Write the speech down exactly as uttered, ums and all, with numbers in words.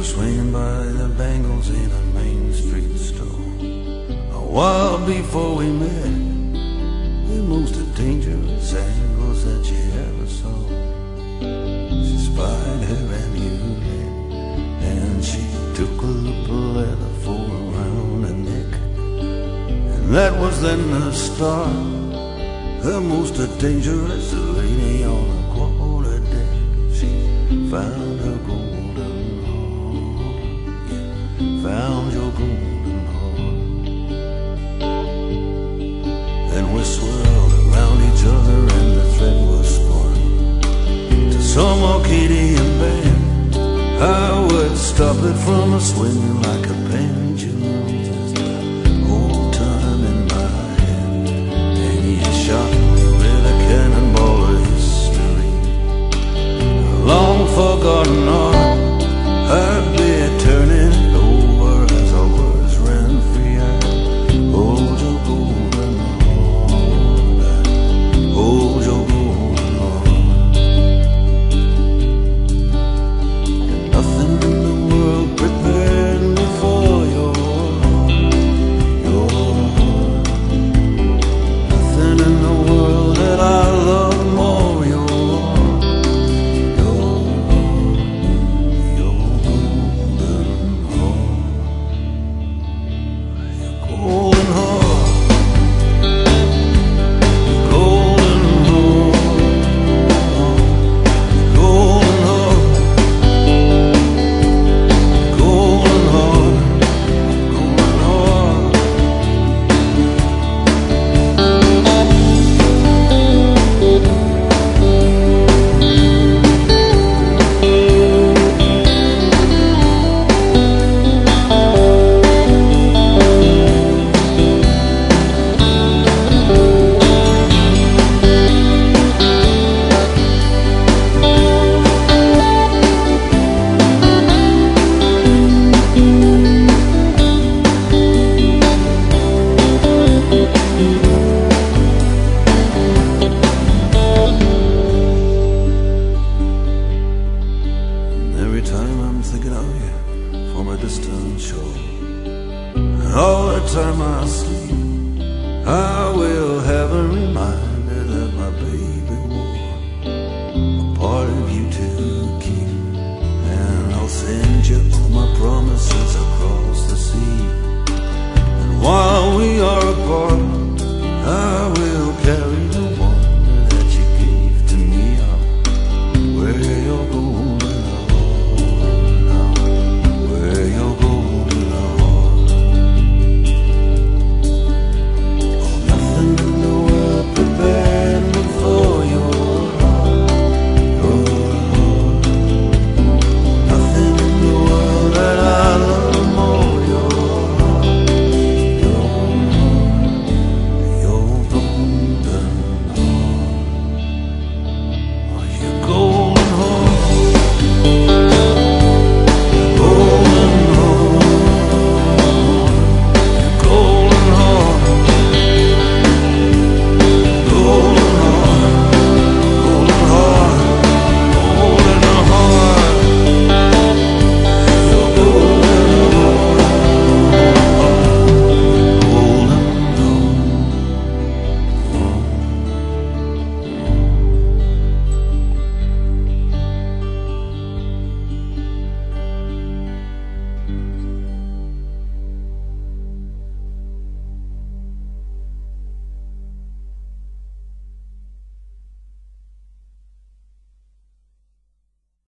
were swinging by the bangles in a Main Street store. A while before we met, the most dangerous angles that you ever saw. She spied her amulet, and she took a little leather for around her neck. And that was then the start, the most dangerous lady on the quarter deck. She found her golden heart, yeah, found your golden heart. Then we swirled around each other and the thread was spun to some Arcadian band. I would stop it from a swinging like a pendulum, just old time in my head. And he shot me with a cannonball of history, a long forgotten art. I'd be turning it over as our words ran free. I'd hold your golden heart, I'd hold your golden heart. And nothing in the world prepared me for your heart, your heart. Nothing in the world that I love more, your heart, your heart, your golden heart, your golden heart, golden heart, golden heart, golden heart, golden heart. And every time I'm thinking of you from a distant shore, and all the time I sleep, I will have a reminder that my baby wore a part of you to keep. And I'll send you all my promises across the sea. And while we are apart, I will